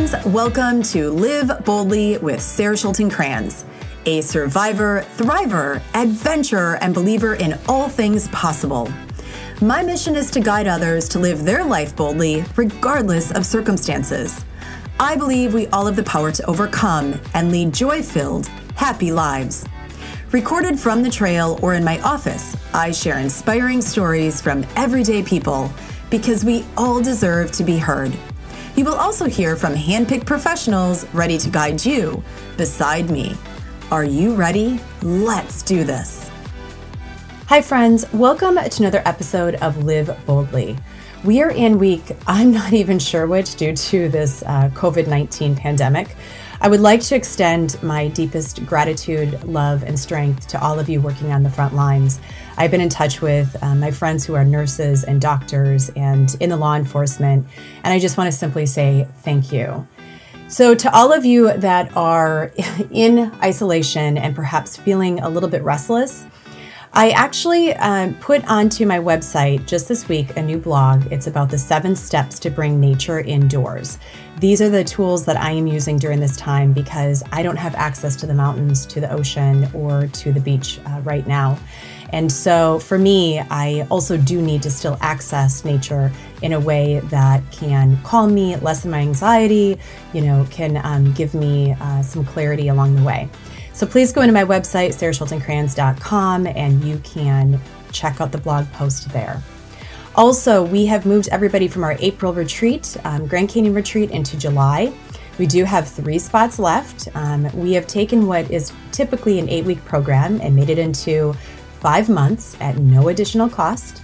friends, welcome to Live Boldly with Sarah Schulten Kranz, a survivor, thriver, adventurer, and believer in all things possible. My mission is to guide others to live their life boldly, regardless of circumstances. I believe we all have the power to overcome and lead joy-filled, happy lives. Recorded from the trail or in my office, I share inspiring stories from everyday people because we all deserve to be heard. You will also hear from handpicked professionals ready to guide you beside me. Are you ready? Let's do this. Hi friends, welcome to another episode of Live Boldly. We are in week, I'm not even sure which due to this COVID-19 pandemic. I would like to extend my deepest gratitude, love, and strength to all of you working on the front lines. I've been in touch with my friends who are nurses and doctors and in the law enforcement, and I just want to simply say thank you. So to all of you that are in isolation and perhaps feeling a little bit restless, I actually put onto my website just this week a new blog. It's about the 7 steps to bring nature indoors. These are the tools that I am using during this time because I don't have access to the mountains, to the ocean, or to the beach right now. And so for me, I also do need to still access nature in a way that can calm me, lessen my anxiety, can give me some clarity along the way. So please go into my website, sarahschultenkranz.com, and you can check out the blog post there. Also, we have moved everybody from our April retreat, Grand Canyon retreat, into July. We do have 3 spots left. We have taken what is typically an 8-week program and made it into 5 months at no additional cost.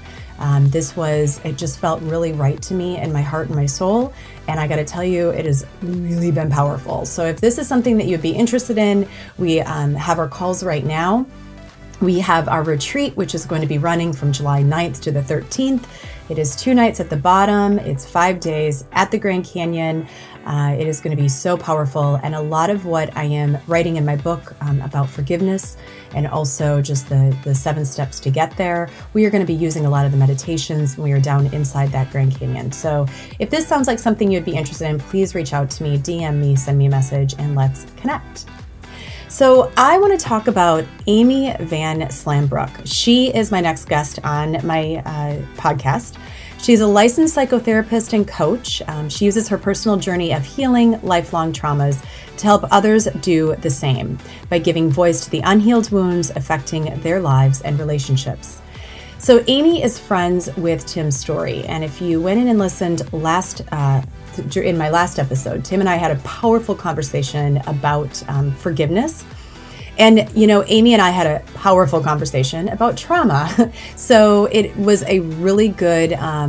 It just felt really right to me in my heart and my soul. And I got to tell you, it has really been powerful. So if this is something that you'd be interested in, we have our calls right now. We have our retreat, which is going to be running from July 9th to the 13th. It is 2 nights at the bottom. It's 5 days at the Grand Canyon. It is going to be so powerful. And a lot of what I am writing in my book about forgiveness and also just the 7 steps to get there, we are going to be using a lot of the meditations when we are down inside that Grand Canyon. So if this sounds like something you'd be interested in, please reach out to me, DM me, send me a message, and let's connect. So I want to talk about Amy Van Slambrook. She is my next guest on my podcast. She's a licensed psychotherapist and coach. She uses her personal journey of healing lifelong traumas to help others do the same by giving voice to the unhealed wounds affecting their lives and relationships. So Amy is friends with Tim Storey. And if you went in and listened in my last episode, Tim and I had a powerful conversation about forgiveness. And, Amy and I had a powerful conversation about trauma. So it was a really good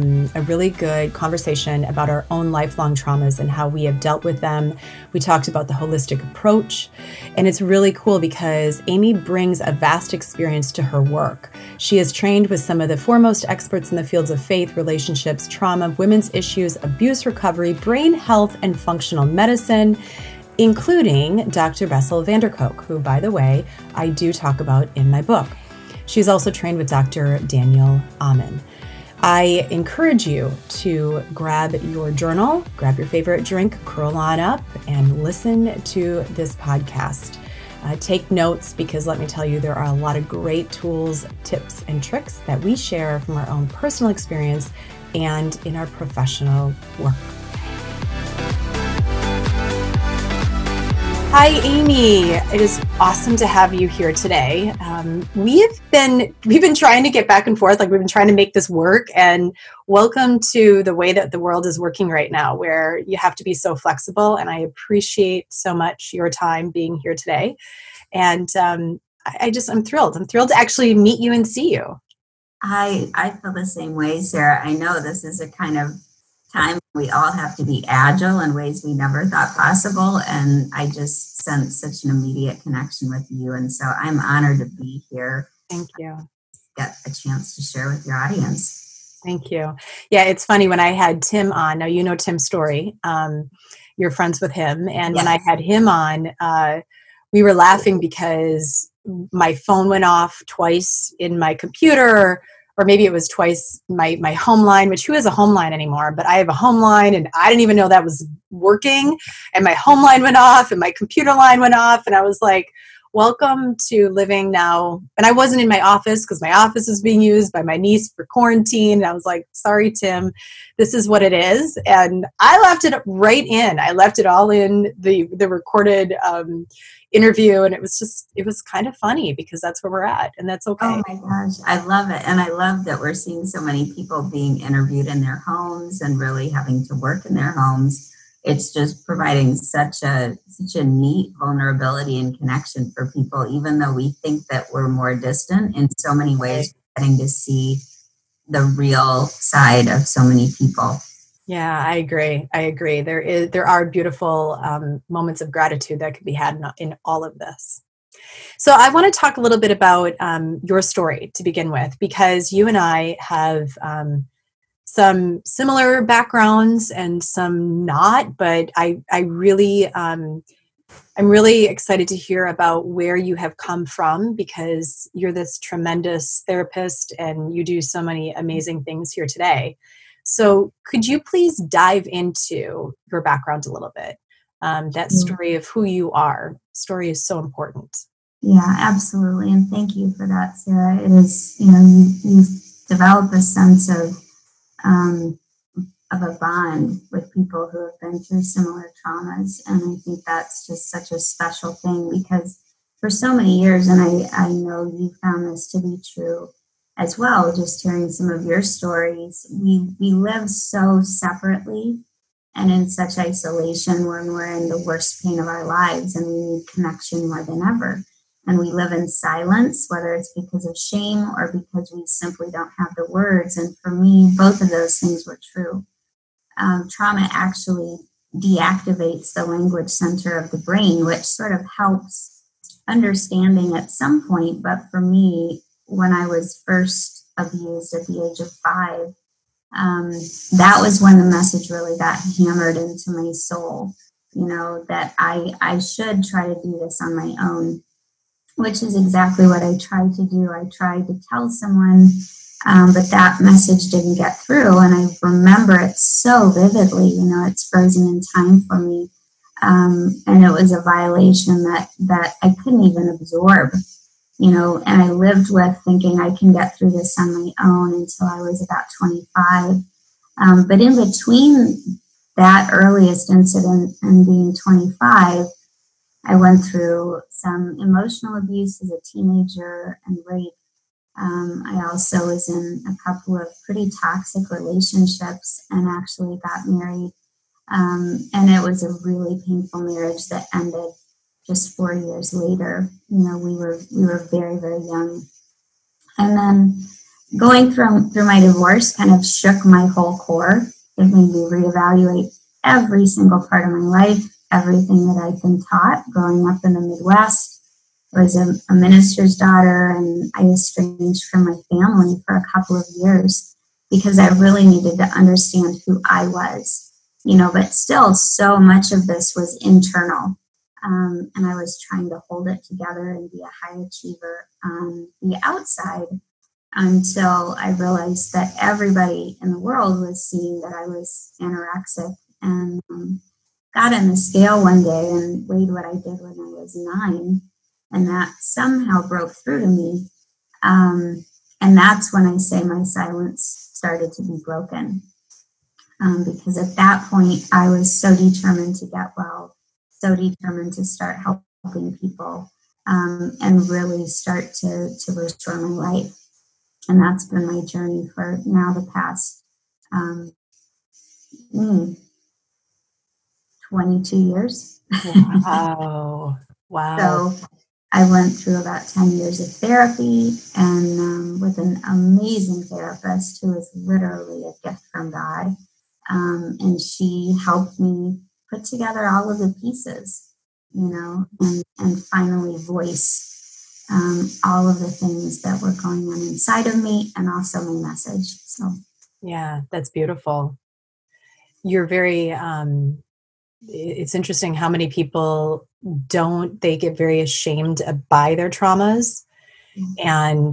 conversation about our own lifelong traumas and how we have dealt with them. We talked about the holistic approach. And it's really cool because Amy brings a vast experience to her work. She is trained with some of the foremost experts in the fields of faith, relationships, trauma, women's issues, abuse recovery, brain health, and functional medicine, including Dr. Bessel van der Kolk, who, by the way, I do talk about in my book. She's also trained with Dr. Daniel Amen. I encourage you to grab your journal, grab your favorite drink, curl on up, and listen to this podcast. Take notes because let me tell you, there are a lot of great tools, tips, and tricks that we share from our own personal experience and in our professional work. Hi, Amy. It is awesome to have you here today. We've been trying to get back and forth, we've been trying to make this work. And welcome to the way that the world is working right now, where you have to be so flexible. And I appreciate so much your time being here today. And I'm thrilled. I'm thrilled to actually meet you and see you. I feel the same way, Sarah. I know this is a kind of time we all have to be agile in ways we never thought possible. And I just sense such an immediate connection with you. And so I'm honored to be here. Thank you. Get a chance to share with your audience. Thank you. Yeah, it's funny when I had Tim on. Now, you know Tim Storey. You're friends with him. And When I had him on, we were laughing because my phone went off twice in my computer. or maybe it was twice my home line, which who has a home line anymore? But I have a home line and I didn't even know that was working. And my home line went off and my computer line went off. And I was like, welcome to living now. And I wasn't in my office because my office was being used by my niece for quarantine. And I was like, sorry, Tim, this is what it is. And I left it right in. I left it all in the recorded interview. And it was kind of funny because that's where we're at. And that's okay. Oh my gosh, I love it. And I love that we're seeing so many people being interviewed in their homes and really having to work in their homes. It's just providing such a neat vulnerability and connection for people, even though we think that we're more distant. In so many ways, we're getting to see the real side of so many people. Yeah, I agree. There are beautiful moments of gratitude that can be had in all of this. So I want to talk a little bit about your story to begin with, because you and I have some similar backgrounds and some not, but I'm really excited to hear about where you have come from, because you're this tremendous therapist and you do so many amazing things here today. So could you please dive into your background a little bit? That story of who you are. Story is so important. Yeah, absolutely. And thank you for that, Sarah. It is, you've developed a sense of a bond with people who have been through similar traumas. And I think that's just such a special thing, because for so many years, and I know you found this to be true as well, just hearing some of your stories, we live so separately and in such isolation when we're in the worst pain of our lives, and we need connection more than ever. And we live in silence, whether it's because of shame or because we simply don't have the words. And for me, both of those things were true. Trauma actually deactivates the language center of the brain, which sort of helps understanding at some point. But for me, when I was first abused at the age of 5, that was when the message really got hammered into my soul, that I should try to do this on my own, which is exactly what I tried to do. I tried to tell someone, but that message didn't get through. And I remember it so vividly, it's frozen in time for me. And it was a violation that I couldn't even absorb, and I lived with thinking I can get through this on my own until I was about 25. But in between that earliest incident and being 25, I went through some emotional abuse as a teenager and rape. I also was in a couple of pretty toxic relationships and actually got married. And it was a really painful marriage that ended just 4 years later. We were very, very young. And then going through my divorce kind of shook my whole core. It made me reevaluate every single part of my life, everything that I'd been taught growing up in the Midwest. I was a minister's daughter, and I estranged from my family for a couple of years because I really needed to understand who I was, but still so much of this was internal. And I was trying to hold it together and be a high achiever on the outside until I realized that everybody in the world was seeing that I was anorexic, and got on the scale one day and weighed what I did when I was 9. And that somehow broke through to me. And that's when I say my silence started to be broken. Because at that point, I was so determined to get well, so determined to start helping people, and really start to restore my life. And that's been my journey for now the past 22 years. Wow. So I went through about 10 years of therapy, and with an amazing therapist who is literally a gift from God. And she helped me put together all of the pieces, and finally voice all of the things that were going on inside of me, and also my message. So, yeah, that's beautiful. You're very, it's interesting how many people they get very ashamed by their traumas. Mm-hmm. And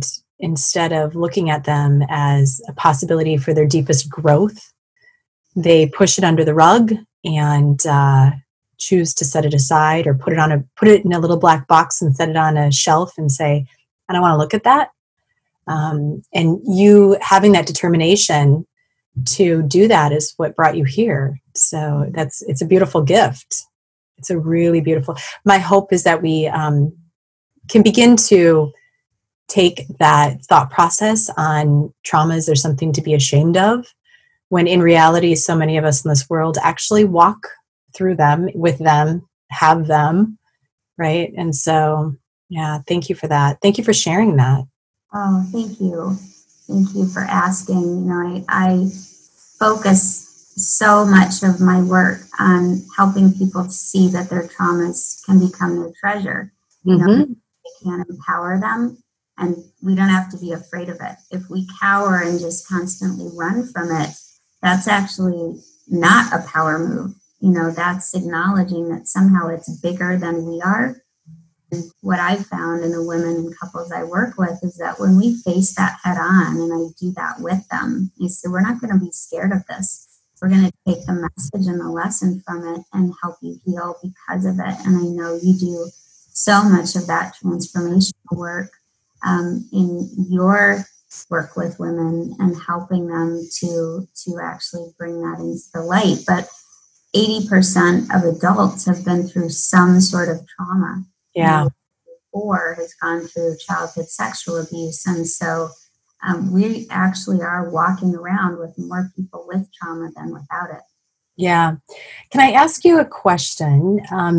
instead of looking at them as a possibility for their deepest growth, they push it under the rug and choose to set it aside, or put it in a little black box and set it on a shelf and say, I don't want to look at that. And you having that determination to do that is what brought you here. So it's a beautiful gift. It's a really beautiful. My hope is that we can begin to take that thought process on traumas or something to be ashamed of, when in reality, so many of us in this world actually walk through them, with them, have them, right? And so, yeah, thank you for that. Thank you for sharing that. Oh, thank you. Thank you for asking. I focus so much of my work on helping people to see that their traumas can become their treasure. They can empower them, and we don't have to be afraid of it. If we cower and just constantly run from it, that's actually not a power move. That's acknowledging that somehow it's bigger than we are. And what I've found in the women and couples I work with is that when we face that head on, and I do that with them, I say, we're not going to be scared of this. We're going to take the message and the lesson from it and help you heal because of it. And I know you do so much of that transformational work in your work with women and helping them to actually bring that into the light. But 80% of adults have been through some sort of trauma. Yeah. Or has gone through childhood sexual abuse. And so we actually are walking around with more people with trauma than without it. Yeah. Can I ask you a question?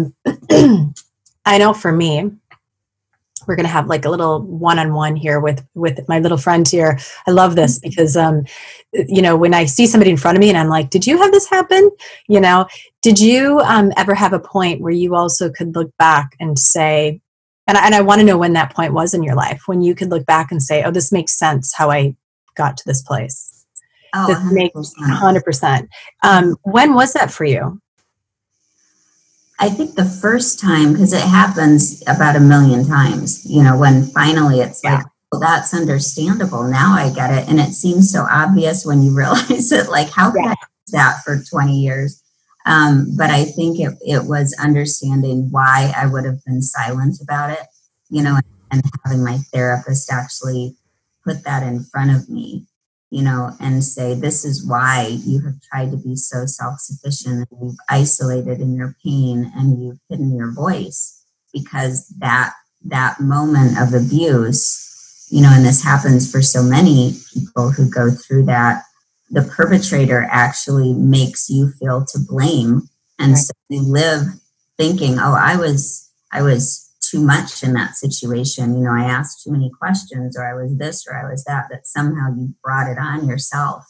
I know for me, we're going to have like a little one-on-one here with my little friend here. I love this because, when I see somebody in front of me and I'm like, did you have this happen? Did you ever have a point where you also could look back and say, and I want to know when that point was in your life, when you could look back and say, oh, this makes sense how I got to this place. Oh, this 100%. makes 100%. When was that for you? I think the first time, because it happens about 1 million times, when finally it's like, well, that's understandable. Now I get it. And it seems so obvious when you realize it, like, how could I do that for 20 years? But I think it was understanding why I would have been silent about it, and having my therapist actually put that in front of me, and say, this is why you have tried to be so self-sufficient, and you've isolated in your pain and you've hidden your voice, because that moment of abuse, and this happens for so many people who go through that, the perpetrator actually makes you feel to blame. And so you live thinking, oh, I was too much in that situation. I asked too many questions, or I was this, or I was that somehow you brought it on yourself,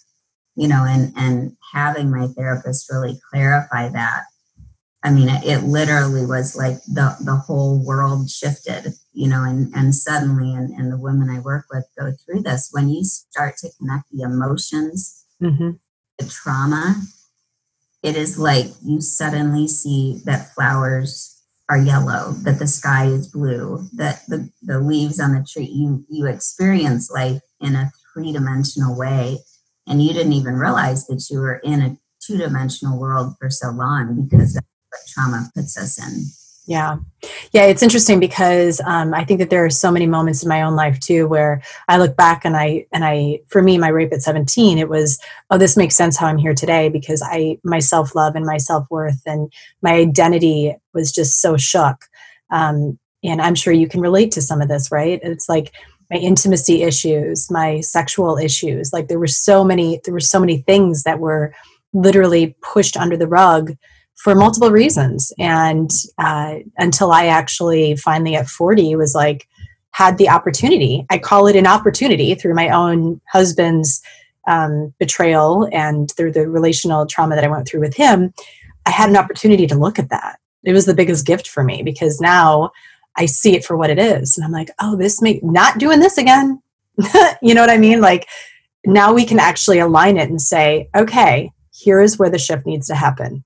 and having my therapist really clarify that. I mean, it literally was like the whole world shifted, and suddenly, and the women I work with go through this, when you start to connect the emotions, the trauma, it is like you suddenly see that flowers are yellow, that the sky is blue, that the leaves on the tree, you experience life in a 3-dimensional way. And you didn't even realize that you were in a 2-dimensional world for so long, because that's what trauma puts us in. Yeah. It's interesting because I think that there are so many moments in my own life too, where I look back and I, for me, my rape at 17, it was, oh, this makes sense how I'm here today, because my self-love and my self-worth and my identity was just so shook. And I'm sure you can relate to some of this, right? It's like my intimacy issues, my sexual issues, like there were so many things that were literally pushed under the rug for multiple reasons. And until I actually finally at 40 was like, had the opportunity, I call it an opportunity, through my own husband's betrayal and through the relational trauma that I went through with him, I had an opportunity to look at that. It was the biggest gift for me, because now I see it for what it is. And I'm like, oh, not doing this again. You know what I mean? Like, now we can actually align it and say, okay, here is where the shift needs to happen.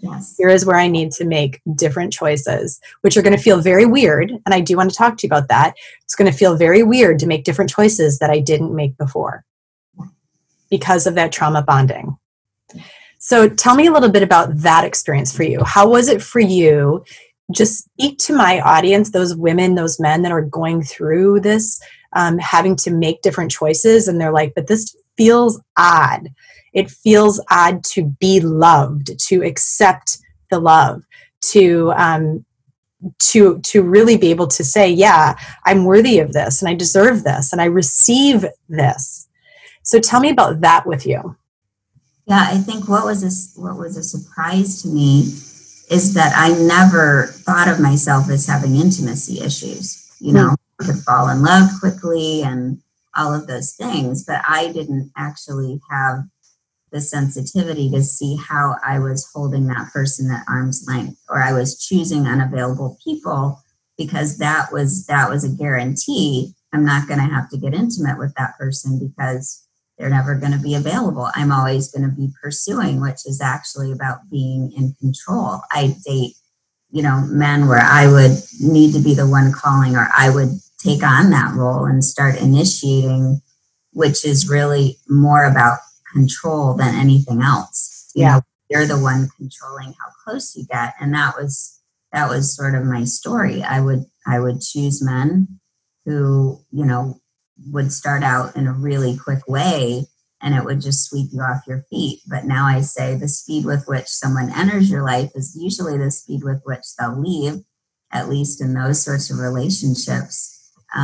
Yes. Here is where I need to make different choices, which are going to feel very weird. And I do want to talk to you about that. It's going to feel very weird to make different choices that I didn't make before because of that trauma bonding. So tell me a little bit about that experience for you. How was it for you? Just speak to my audience, those women, those men that are going through this, having to make different choices. And they're like, but this feels odd. It feels odd to be loved, to accept the love, to really be able to say, yeah, I'm worthy of this and I deserve this and I receive this. So tell me about that with you. Yeah, I think what was a surprise to me is that I never thought of myself as having intimacy issues. I could fall in love quickly and all of those things, but I didn't actually have the sensitivity to see how I was holding that person at arm's length, or I was choosing unavailable people because that was a guarantee. I'm not going to have to get intimate with that person because they're never going to be available. I'm always going to be pursuing, which is actually about being in control. I date, men where I would need to be the one calling, or I would take on that role and start initiating, which is really more about control than anything else. You're the one controlling how close you get. And that was sort of my story. I would choose men who, would start out in a really quick way and it would just sweep you off your feet. But now I say the speed with which someone enters your life is usually the speed with which they'll leave, at least in those sorts of relationships.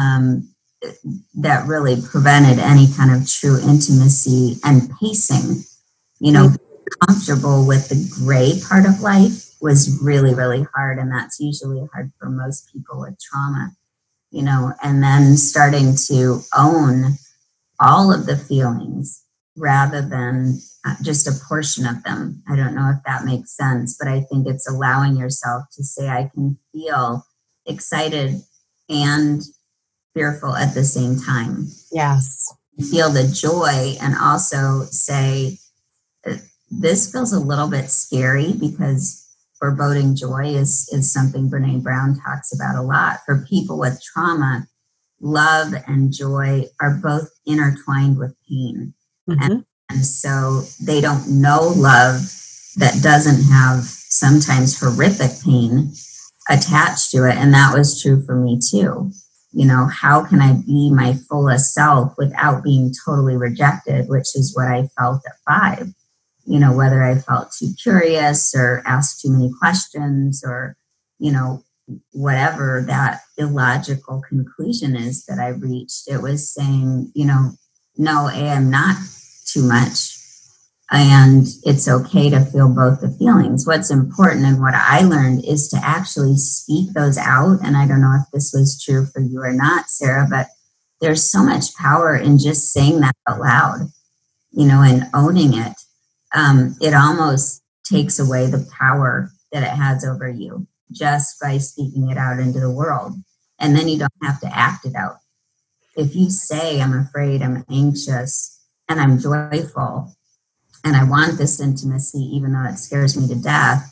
That really prevented any kind of true intimacy and pacing. Being comfortable with the gray part of life was really, really hard. And that's usually hard for most people with trauma, and then starting to own all of the feelings rather than just a portion of them. I don't know if that makes sense, but I think it's allowing yourself to say, I can feel excited and fearful at the same time. Yes. Feel the joy and also say, this feels a little bit scary, because foreboding joy is something Brene Brown talks about a lot. For people with trauma, love and joy are both intertwined with pain. Mm-hmm. And so they don't know love that doesn't have sometimes horrific pain attached to it. And that was true for me too. How can I be my fullest self without being totally rejected, which is what I felt at 5. Whether I felt too curious or asked too many questions or, whatever that illogical conclusion is that I reached, it was saying, no, I am not too much. And it's okay to feel both the feelings. What's important and what I learned is to actually speak those out. And I don't know if this was true for you or not, Sarah, but there's so much power in just saying that out loud, and owning it. It almost takes away the power that it has over you just by speaking it out into the world. And then you don't have to act it out. If you say, I'm afraid, I'm anxious, and I'm joyful, and I want this intimacy, even though it scares me to death,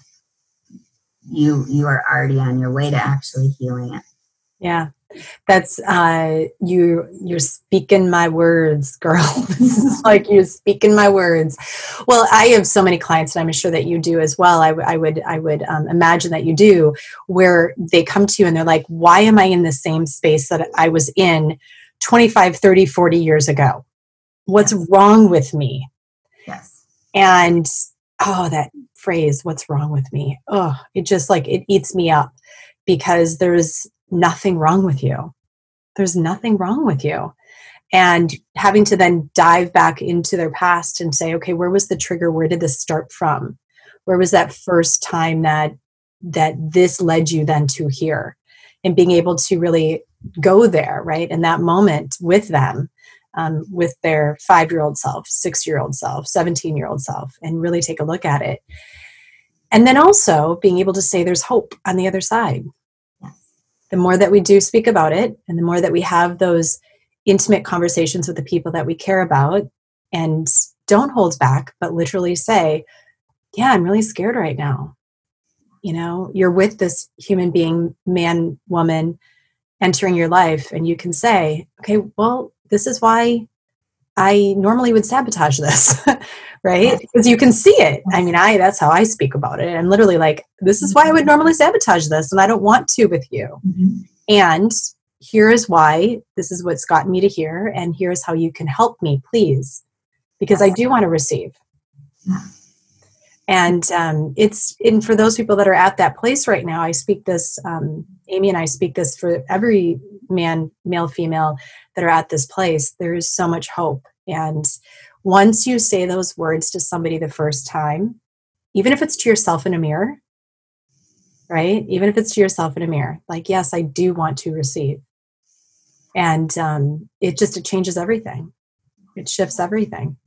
you are already on your way to actually healing it. Yeah. That's you're speaking my words, girl. This is like you're speaking my words. Well, I have so many clients, and I'm sure that you do as well. I would imagine that you do, where they come to you and they're like, why am I in the same space that I was in 25, 30, 40 years ago? What's wrong with me? Yes. And that phrase, what's wrong with me? Oh, it just it eats me up, because there's nothing wrong with you. There's nothing wrong with you. And having to then dive back into their past and say, okay, where was the trigger? Where did this start from? Where was that first time that this led you then to here? And being able to really go there, right? In that moment with them, with their 5-year-old self, 6-year-old self, 17-year-old self, and really take a look at it. And then also being able to say there's hope on the other side. The more that we do speak about it, and the more that we have those intimate conversations with the people that we care about, and don't hold back, but literally say, yeah, I'm really scared right now. you're with this human being, man, woman, entering your life, and you can say, okay, well, this is why I normally would sabotage this, right? Because you can see it. I mean, that's how I speak about it. I'm literally like, this is why I would normally sabotage this, and I don't want to with you. Mm-hmm. And here is why. This is what's gotten me to here, and here's how you can help me, please, because I do want to receive. Yeah. And and for those people that are at that place right now, I speak this, Amy and I speak this for every man, male, female that are at this place. There is so much hope. And once you say those words to somebody the first time, even if it's to yourself in a mirror, right? Even if it's to yourself in a mirror, like, yes, I do want to receive. And it changes everything. It shifts everything.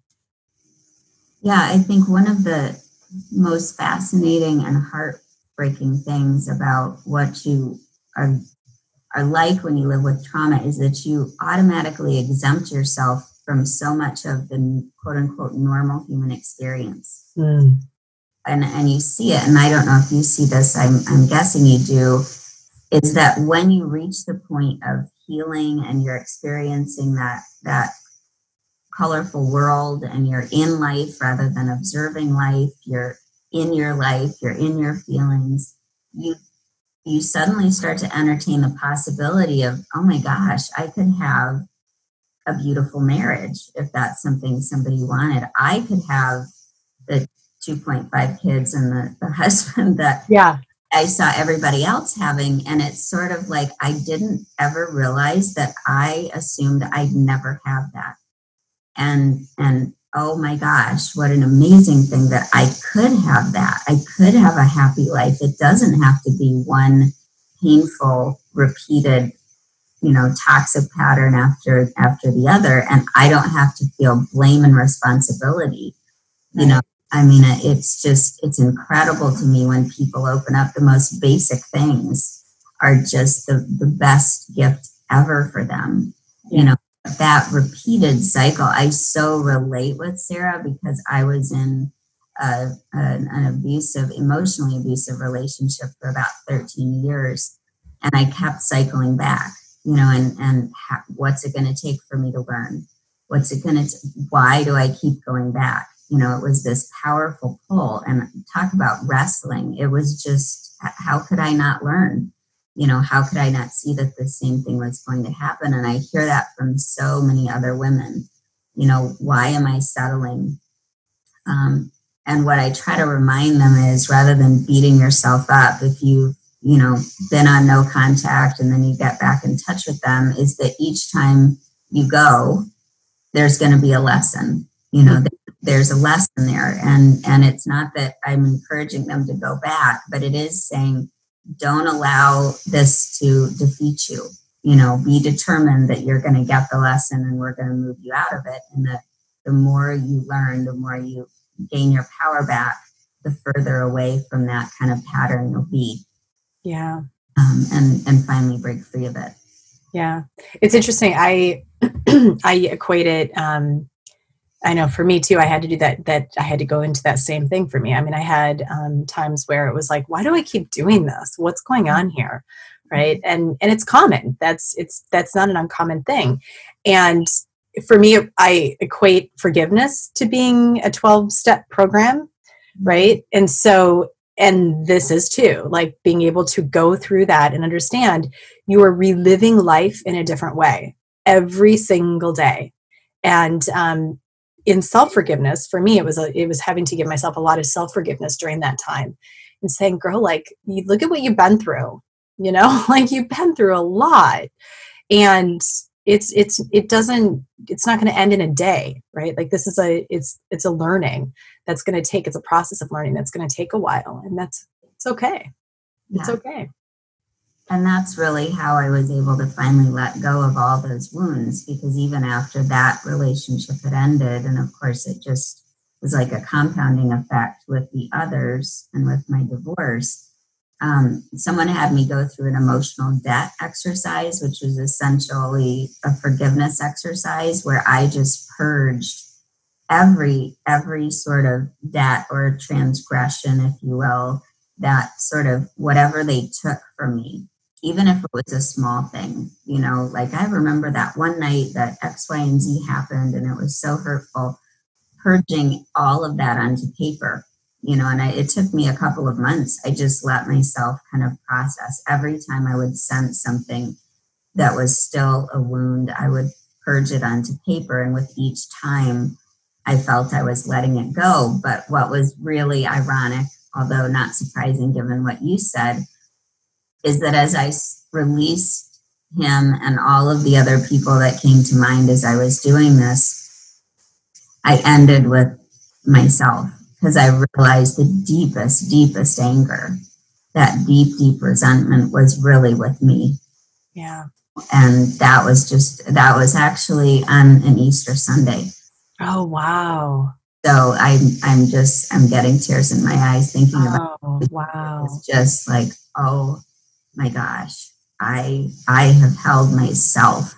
Yeah, I think one of the most fascinating and heartbreaking things about what you are like when you live with trauma is that you automatically exempt yourself from so much of the quote unquote normal human experience. Mm. And you see it, and I don't know if you see this, I'm guessing you do, is that when you reach the point of healing and you're experiencing that colorful world, and you're in life rather than observing life, you're in your life, you're in your feelings, you suddenly start to entertain the possibility of, oh my gosh, I could have a beautiful marriage if that's something somebody wanted. I could have the 2.5 kids and the husband that I saw everybody else having. And it's sort of like, I didn't ever realize that I assumed I'd never have that. And oh my gosh, what an amazing thing that I could have that. I could have a happy life. It doesn't have to be one painful, repeated, toxic pattern after the other. And I don't have to feel blame and responsibility. Right. I mean, it's incredible to me when people open up. The most basic things are just the best gift ever for them. Yeah. That repeated cycle, I so relate with Sarah, because I was in an emotionally abusive relationship for about 13 years. And I kept cycling back, what's it going to take for me to learn? Why do I keep going back? It was this powerful pull, and talk about wrestling. It was just, how could I not learn? How could I not see that the same thing was going to happen? And I hear that from so many other women. Why am I settling? And what I try to remind them is, rather than beating yourself up, if you've, been on no contact and then you get back in touch with them, is that each time you go, there's going to be a lesson. There's a lesson there. And it's not that I'm encouraging them to go back, but it is saying, don't allow this to defeat you. Be determined that you're going to get the lesson, and we're going to move you out of it. And that the more you learn, the more you gain your power back, the further away from that kind of pattern you'll be. Yeah. And finally break free of it. Yeah. It's interesting. I equate it, I know for me too, I had to do that I had to go into that same thing for me. I mean, I had times where it was like, why do I keep doing this? What's going on here? Right. And it's common. That's not an uncommon thing. And for me, I equate forgiveness to being a 12-step program. Right. And this is too, like, being able to go through that and understand you are reliving life in a different way every single day. And, in self-forgiveness, for me, it was having to give myself a lot of self-forgiveness during that time, and saying, girl, like, you look at what you've been through, like, you've been through a lot, and it's not going to end in a day, right? Like, this is it's a learning that's going to take, it's a process of learning that's going to take a while, and it's okay. It's okay. And that's really how I was able to finally let go of all those wounds, because even after that relationship had ended, and of course it just was like a compounding effect with the others and with my divorce, someone had me go through an emotional debt exercise, which was essentially a forgiveness exercise where I just purged every sort of debt or transgression, if you will, that sort of whatever they took from me, even if it was a small thing, like I remember that one night that X, Y, and Z happened and it was so hurtful, purging all of that onto paper, and it took me a couple of months. I just let myself kind of process. Every time I would sense something that was still a wound, I would purge it onto paper. And with each time, I felt I was letting it go. But what was really ironic, although not surprising given what you said, is that as I released him and all of the other people that came to mind as I was doing this, I ended with myself, because I realized the deepest, deepest anger, that deep, deep resentment was really with me. Yeah. And that was actually on an Easter Sunday. Oh, wow. So I'm getting tears in my eyes thinking about it. Wow. It's just like, oh my gosh, I have held myself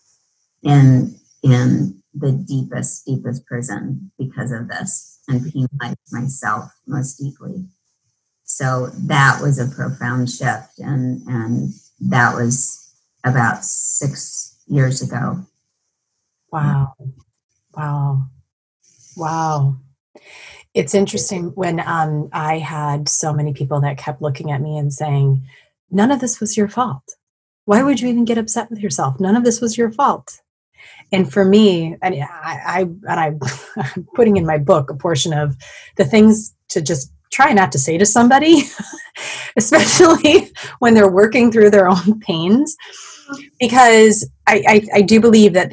in the deepest, deepest prison because of this, and penalized myself most deeply. So that was a profound shift. And that was about 6 years ago. Wow. Wow. Wow. It's interesting when I had so many people that kept looking at me and saying, none of this was your fault. Why would you even get upset with yourself? None of this was your fault. And for me, and I'm putting in my book a portion of the things to just try not to say to somebody, especially when they're working through their own pains, because I do believe that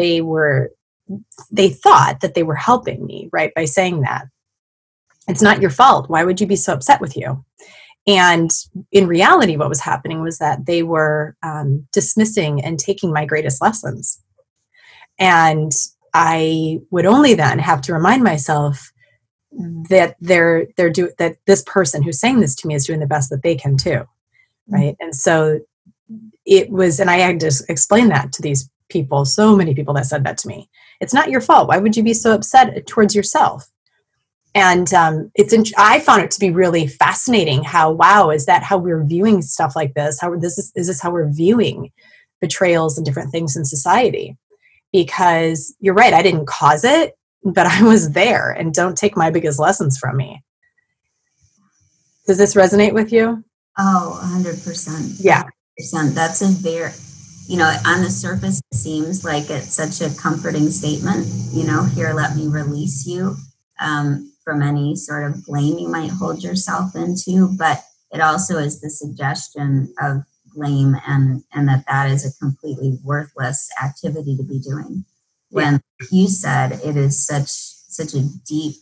they thought that they were helping me, right, by saying that. It's not your fault. Why would you be so upset with you? And in reality, what was happening was that they were dismissing and taking my greatest lessons. And I would only then have to remind myself that that this person who's saying this to me is doing the best that they can too, right? And so it was, and I had to explain that to these people, so many people that said that to me. It's not your fault. Why would you be so upset towards yourself? And I found it to be really fascinating how, wow, is that how we're viewing stuff like this? Is this how we're viewing betrayals and different things in society? Because you're right, I didn't cause it, but I was there, and don't take my biggest lessons from me. Does this resonate with you? Oh, 100%. Yeah. 100%. That's a very, on the surface, it seems like it's such a comforting statement, here, let me release you from any sort of blame you might hold yourself into. But it also is the suggestion of blame and that is a completely worthless activity to be doing. When you said it is such a deep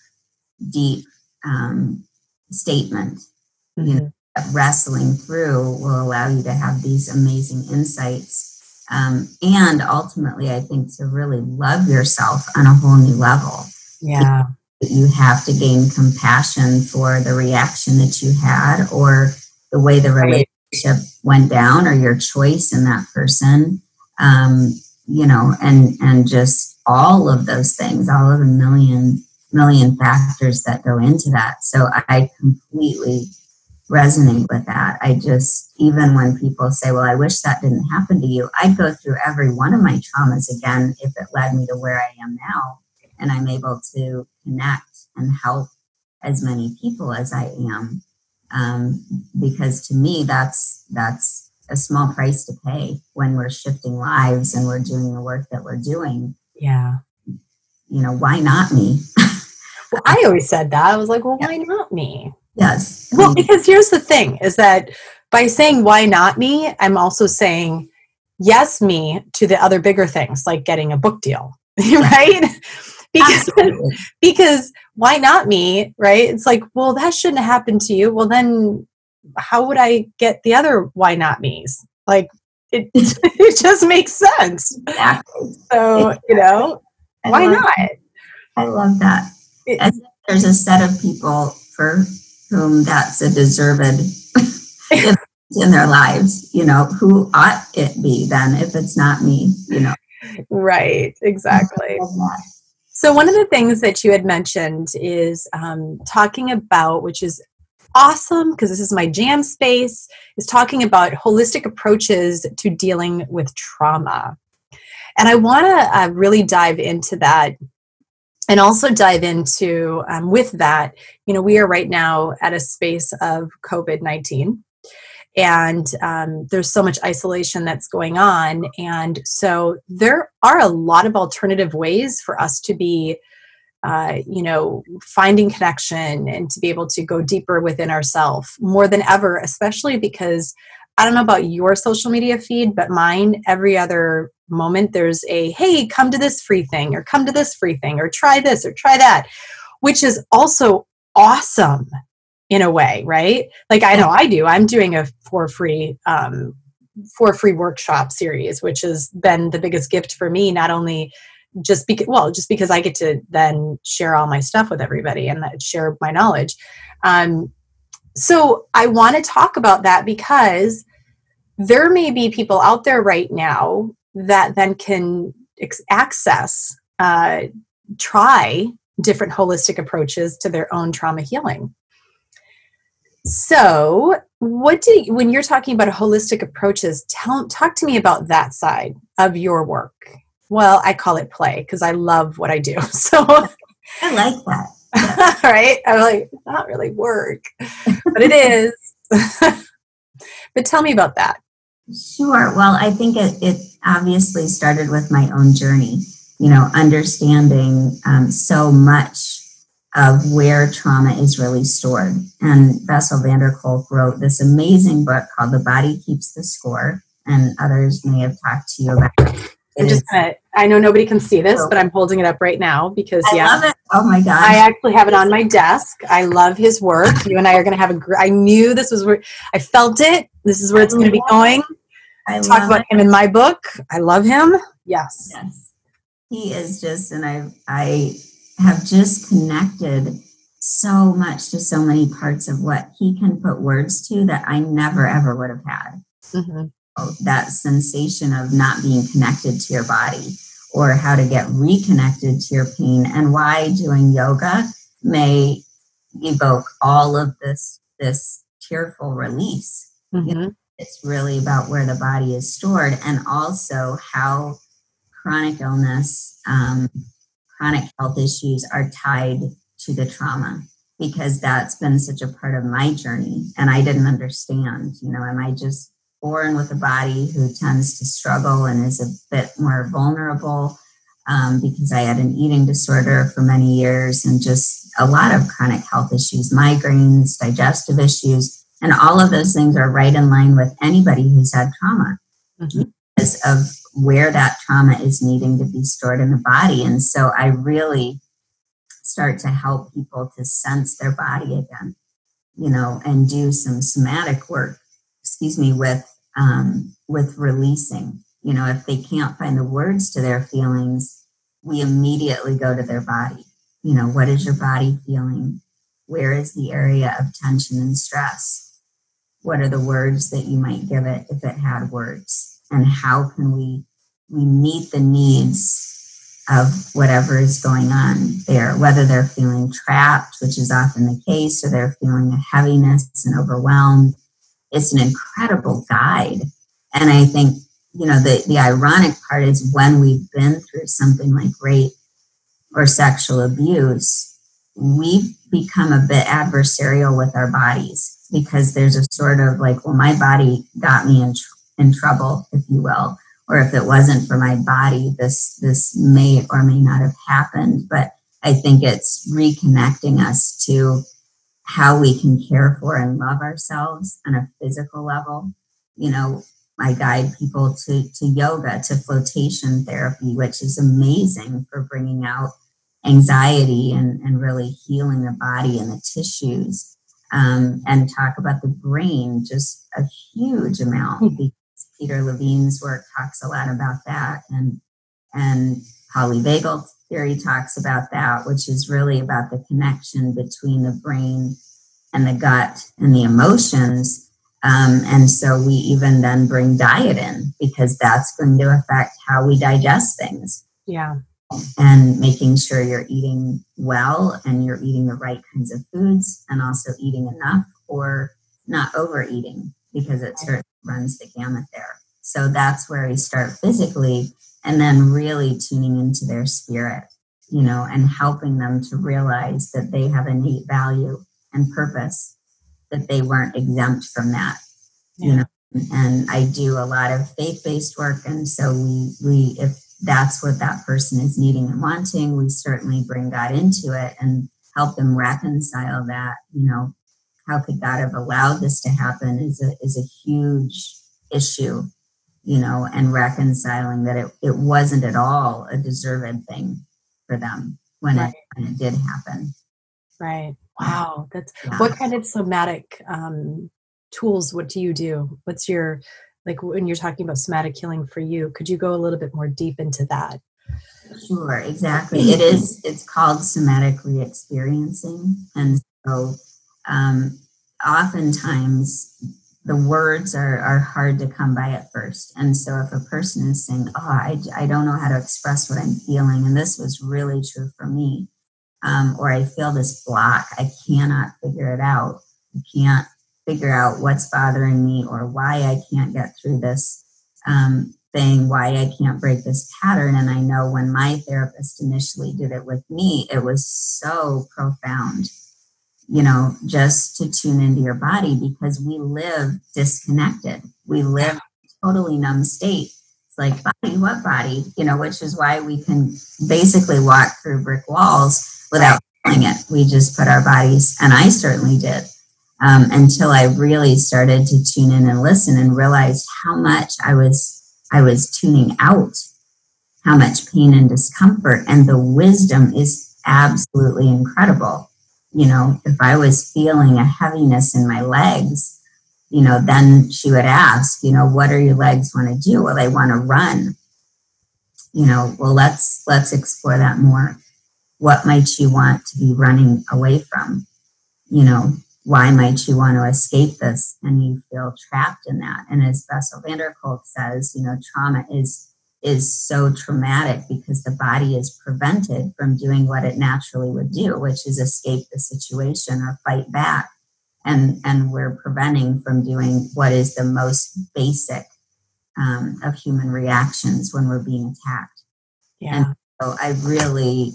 statement, Mm-hmm. That wrestling through will allow you to have these amazing insights, and ultimately, I think, to really love yourself on a whole new level. Yeah. You have to gain compassion for the reaction that you had, or the way the relationship went down, or your choice in that person, and just all of those things, all of the million factors that go into that. So I completely resonate with that. I just, even when people say, well, I wish that didn't happen to you, I'd go through every one of my traumas again if it led me to where I am now. And I'm able to connect and help as many people as I am. Because to me, that's a small price to pay when we're shifting lives and we're doing the work that we're doing. Yeah. Why not me? Well, I always said that. I was like, well, why not me? Yes. Well, because here's the thing, is that by saying why not me, I'm also saying yes me to the other bigger things, like getting a book deal, right? Because why not me, right? It's like, well, that shouldn't have happened to you. Well, then how would I get the other why not me's? Like, it just makes sense. Exactly. So, why not? I love that. There's a set of people for whom that's a deserved in their lives, who ought it be then if it's not me, Right, exactly. So one of the things that you had mentioned is talking about, which is awesome because this is my jam space, is talking about holistic approaches to dealing with trauma. And I want to really dive into that and also dive into, with that, we are right now at a space of COVID-19. And there's so much isolation that's going on. And so there are a lot of alternative ways for us to be, finding connection and to be able to go deeper within ourselves more than ever, especially because I don't know about your social media feed, but mine, every other moment, there's a, hey, come to this free thing or come to this free thing or try this or try that, which is also awesome. In a way, right? Like I know I do. I'm doing a for free workshop series, which has been the biggest gift for me. Not only just because I get to then share all my stuff with everybody and share my knowledge. So I want to talk about that because there may be people out there right now that then can access, try different holistic approaches to their own trauma healing. So when you're talking about holistic approaches, talk to me about that side of your work. Well, I call it play because I love what I do. So I like that. Yeah. Right? I'm like, not really work, but it is. But tell me about that. Sure. Well, I think it obviously started with my own journey, understanding so much of where trauma is really stored. And Bessel van der Kolk wrote this amazing book called The Body Keeps the Score, and others may have talked to you about it. I know nobody can see this, but I'm holding it up right now because I love it. Oh my gosh. I actually have it on my desk. I love his work. You and I are going to have I knew this was where, I felt it. This is where it's going to be going. I talk about him in my book. I love him. Yes. He is just, and I have just connected so much to so many parts of what he can put words to that I never, ever would have had. Mm-hmm. That sensation of not being connected to your body or how to get reconnected to your pain and why doing yoga may evoke all of this tearful release. Mm-hmm. It's really about where the body is stored and also how chronic illness, chronic health issues are tied to the trauma, because that's been such a part of my journey. And I didn't understand, am I just born with a body who tends to struggle and is a bit more vulnerable because I had an eating disorder for many years and just a lot of chronic health issues, migraines, digestive issues, and all of those things are right in line with anybody who's had trauma. Mm-hmm. Because of where that trauma is needing to be stored in the body. And so I really start to help people to sense their body again, and do some somatic work, with releasing. If they can't find the words to their feelings, we immediately go to their body. What is your body feeling? Where is the area of tension and stress? What are the words that you might give it if it had words? And how can we meet the needs of whatever is going on there, whether they're feeling trapped, which is often the case, or they're feeling a heaviness and overwhelmed. It's an incredible guide. And I think, the ironic part is when we've been through something like rape or sexual abuse, we become a bit adversarial with our bodies because there's a sort of like, well, my body got me in trouble, if you will, or if it wasn't for my body, this may or may not have happened. But I think it's reconnecting us to how we can care for and love ourselves on a physical level. I guide people to yoga, to flotation therapy, which is amazing for bringing out anxiety and really healing the body and the tissues, and talk about the brain just a huge amount. Peter Levine's work talks a lot about that, and polyvagal theory talks about that, which is really about the connection between the brain and the gut and the emotions. And so we even then bring diet in because that's going to affect how we digest things. Yeah. And making sure you're eating well and you're eating the right kinds of foods and also eating enough or not overeating, because it certainly runs the gamut there. So that's where we start physically, and then really tuning into their spirit, and helping them to realize that they have innate value and purpose, that they weren't exempt from that, And I do a lot of faith-based work. And so we if that's what that person is needing and wanting, we certainly bring God into it and help them reconcile that. How could God have allowed this to happen is a huge issue, and reconciling that it wasn't at all a deserved thing for them when it did happen. Right. Wow. What kind of somatic tools, what do you do? What's your, like when you're talking about somatic healing for you, could you go a little bit more deep into that? Sure, exactly. It's called somatic re-experiencing. And so oftentimes the words are hard to come by at first. And so if a person is saying, I don't know how to express what I'm feeling, and this was really true for me, or I feel this block, I cannot figure it out. I can't figure out what's bothering me or why I can't get through this thing, why I can't break this pattern. And I know when my therapist initially did it with me, it was so profound, just to tune into your body, because we live disconnected. We live totally numb state. It's like, body, what body? Which is why we can basically walk through brick walls without feeling it. We just put our bodies, and I certainly did. Until I really started to tune in and listen and realized how much I was tuning out, how much pain and discomfort, and the wisdom is absolutely incredible. If I was feeling a heaviness in my legs, then she would ask, what do your legs want to do? Well, they want to run. Well, let's explore that more. What might you want to be running away from? Why might you want to escape this? And you feel trapped in that. And as Bessel van der Kolk says, trauma is so traumatic because the body is prevented from doing what it naturally would do, which is escape the situation or fight back. And we're preventing from doing what is the most basic of human reactions when we're being attacked. Yeah. And so I really,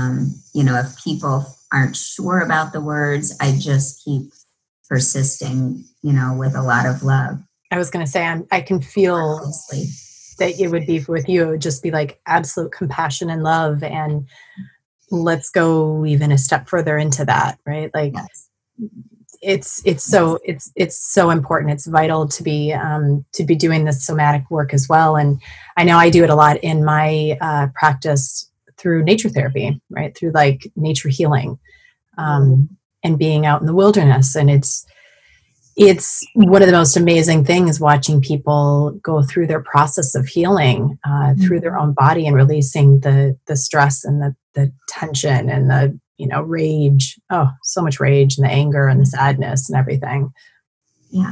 if people aren't sure about the words, I just keep persisting, with a lot of love. I was going to say, I can feel that it would be with you, it would just be like absolute compassion and love. And let's go even a step further into that, right? Like it's so important. It's vital to be doing this somatic work as well. And I know I do it a lot in my practice through nature therapy, right? Through like nature healing, and being out in the wilderness. And it's one of the most amazing things, watching people go through their process of healing through their own body and releasing the stress and the tension and the, rage. Oh, so much rage and the anger and the sadness and everything. Yeah.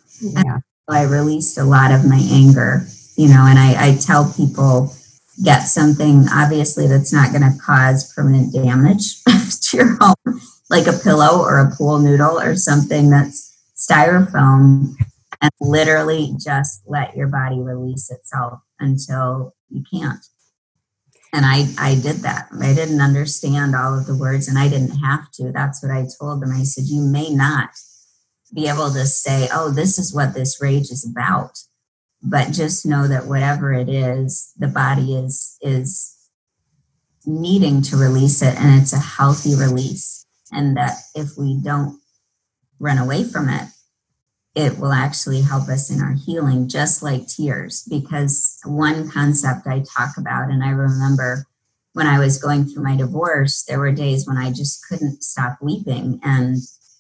I released a lot of my anger, and I tell people, get something obviously that's not going to cause permanent damage to your home, like a pillow or a pool noodle or something that's styrofoam, and literally just let your body release itself until you can't. And I did that. I didn't understand all of the words, and I didn't have to. That's what I told them. I said, you may not be able to say, oh, this is what this rage is about. But just know that whatever it is, the body is needing to release it, and it's a healthy release. And that if we don't run away from it, it will actually help us in our healing, just like tears. Because one concept I talk about, and I remember when I was going through my divorce, there were days when I just couldn't stop weeping. And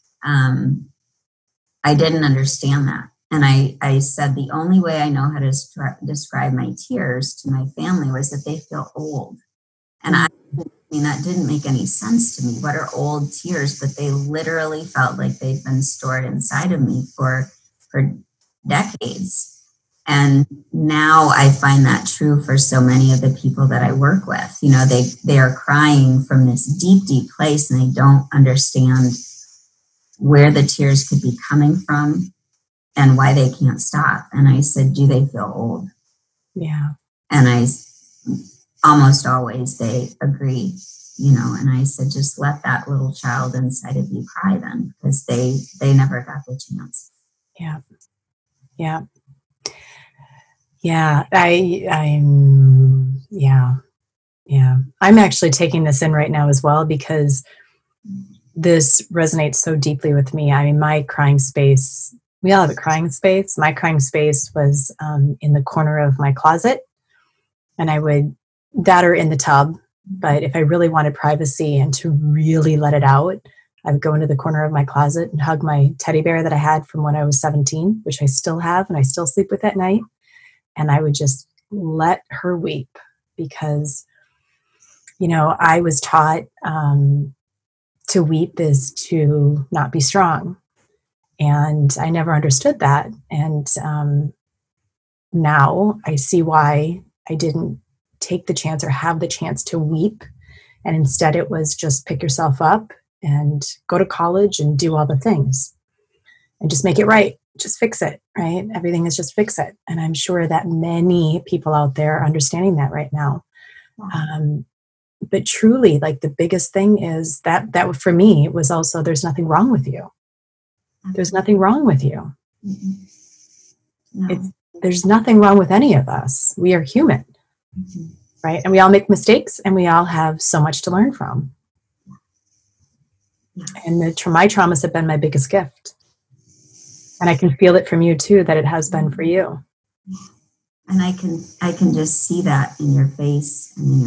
I didn't understand that. And I said, the only way I know how to describe my tears to my family was that they feel old. And I mean, that didn't make any sense to me. What are old tears? But they literally felt like they'd been stored inside of me for decades. And now I find that true for so many of the people that I work with. They are crying from this deep, deep place, and they don't understand where the tears could be coming from and why they can't stop. And I said, do they feel old? Yeah. And almost always they agree, and I said, just let that little child inside of you cry then, because they never got the chance. Yeah. Yeah. Yeah. I'm actually taking this in right now as well, because this resonates so deeply with me. I mean, my crying space, we all have a crying space. My crying space was in the corner of my closet, and I would, that or in the tub. But if I really wanted privacy and to really let it out, I would go into the corner of my closet and hug my teddy bear that I had from when I was 17, which I still have and I still sleep with at night. And I would just let her weep, because, I was taught to weep is to not be strong. And I never understood that. And now I see why I didn't take the chance or have the chance to weep. And instead it was just pick yourself up and go to college and do all the things and just make it right. Just fix it, right? Everything is just fix it. And I'm sure that many people out there are understanding that right now. But truly, like, the biggest thing is that for me was also, there's nothing wrong with you. There's nothing wrong with you. No. There's nothing wrong with any of us. We are human, right? And we all make mistakes, and we all have so much to learn from. And my traumas have been my biggest gift. And I can feel it from you too, that it has been for you. And I can just see that in your face. And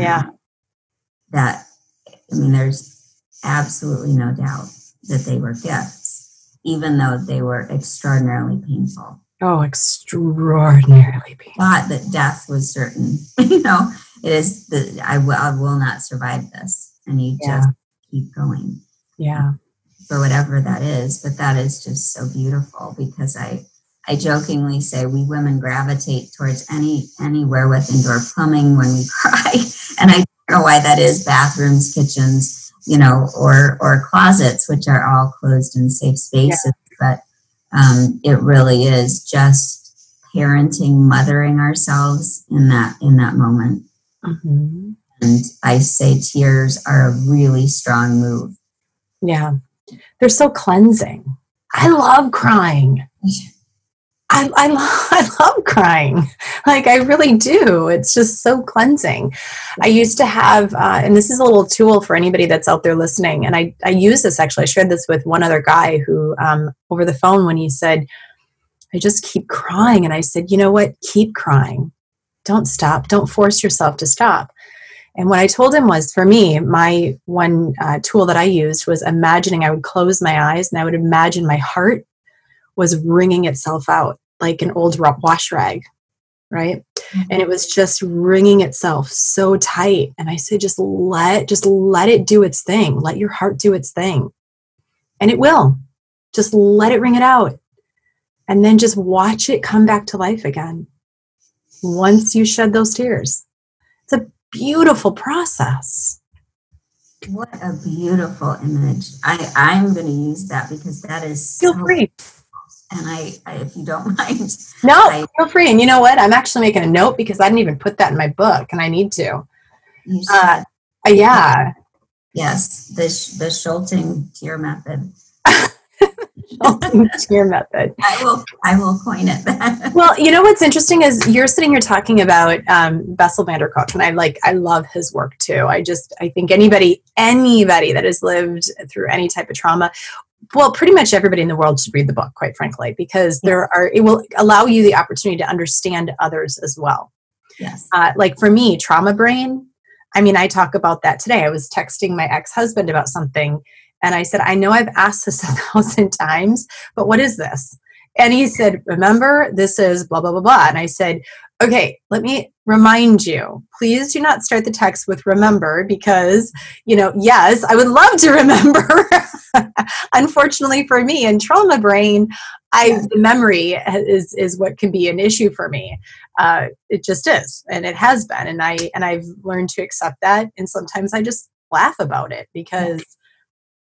there's absolutely no doubt that they were gifts, even though they were extraordinarily painful. Oh, extraordinarily painful. Thought that death was certain. It is I will not survive this. And you just keep going. Yeah. For whatever that is. But that is just so beautiful, because I jokingly say we women gravitate towards anywhere with indoor plumbing when we cry. And I don't know why that is. Bathrooms, kitchens, or closets, which are all closed and safe spaces. Yeah. But it really is just parenting, mothering ourselves in that moment. Mm-hmm. And I say tears are a really strong move. Yeah. They're so cleansing. I love crying. I love crying. Like, I really do. It's just so cleansing. I used to have, and this is a little tool for anybody that's out there listening. And I use this, actually. I shared this with one other guy who, over the phone, when he said, I just keep crying. And I said, you know what? Keep crying. Don't stop. Don't force yourself to stop. And what I told him was, for me, my one tool that I used was imagining. I would close my eyes and I would imagine my heart was wringing itself out like an old wash rag, right? Mm-hmm. And it was just wringing itself so tight. And I said, just let it do its thing. Let your heart do its thing. And it will. Just let it wring it out. And then just watch it come back to life again once you shed those tears. It's a beautiful process. What a beautiful image. I'm going to use that, because that is feel free. And I if you don't mind. No, feel free. And you know what? I'm actually making a note, because I didn't even put that in my book, and I need to. You should. Yeah. Yes, the Schulting tear method. Tear method. I will coin it. Well, you know what's interesting is you're sitting here talking about Bessel van der Kolk, and I love his work too. I think anybody that has lived through any type of trauma, well, pretty much everybody in the world should read the book, quite frankly, because it will allow you the opportunity to understand others as well. Yes. Like for me, trauma brain. I mean, I talk about that today. I was texting my ex-husband about something, and I said, I know I've asked this 1,000 times, but what is this? And he said, remember, this is blah, blah, blah, blah. And I said, okay, let me remind you, please do not start the text with remember, because, yes, I would love to remember. Unfortunately for me, in trauma brain, the memory is what can be an issue for me. It just is, and it has been. And I've learned to accept that. And sometimes I just laugh about it, because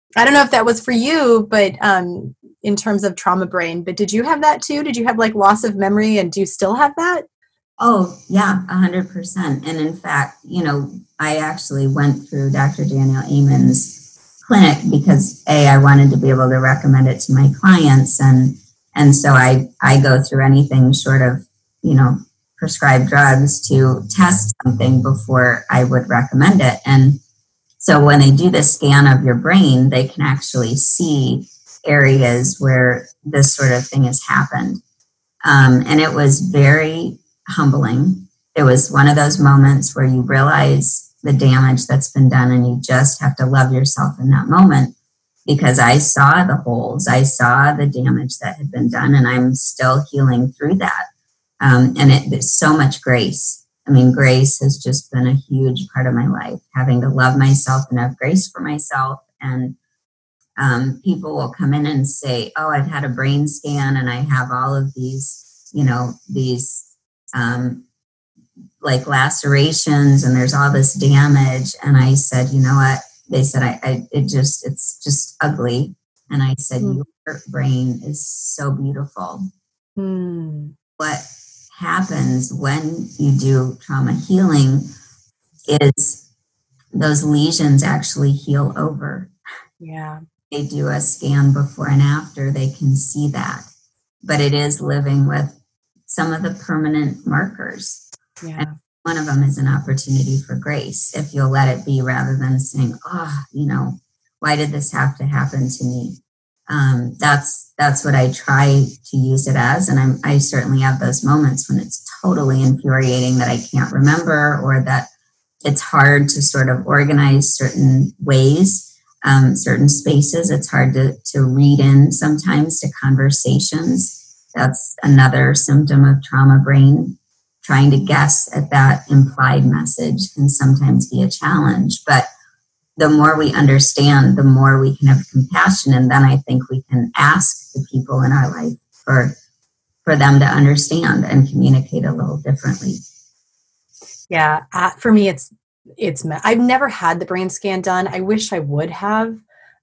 I don't know if that was for you, but in terms of trauma brain, but did you have that too? Did you have like loss of memory, and do you still have that? Oh, yeah, 100%. And in fact, I actually went through Dr. Daniel Amen's clinic because I wanted to be able to recommend it to my clients. And so I go through anything short of, prescribed drugs to test something before I would recommend it. And so when they do the scan of your brain, they can actually see areas where this sort of thing has happened. And it was very humbling. It was one of those moments where you realize the damage that's been done, and you just have to love yourself in that moment, because I saw the holes, I saw the damage that had been done, and I'm still healing through that. And there's so much grace. I mean, grace has just been a huge part of my life, having to love myself and have grace for myself. And people will come in and say, oh, I've had a brain scan and I have all of these, like lacerations, and there's all this damage. And I said, you know what? They said, it's just ugly. And I said, your brain is so beautiful. What happens when you do trauma healing is those lesions actually heal over. Yeah. They do a scan before and after, they can see that. But it is living with some of the permanent markers. Yeah. And one of them is an opportunity for grace, if you'll let it be, rather than saying, why did this have to happen to me? That's what I try to use it as. And I certainly have those moments when it's totally infuriating that I can't remember, or that it's hard to sort of organize certain ways, certain spaces. It's hard to read in sometimes to conversations. That's another symptom of trauma brain. Trying to guess at that implied message can sometimes be a challenge. But the more we understand, the more we can have compassion. And then I think we can ask the people in our life for them to understand and communicate a little differently. Yeah. For me, it's I've never had the brain scan done. I wish I would have,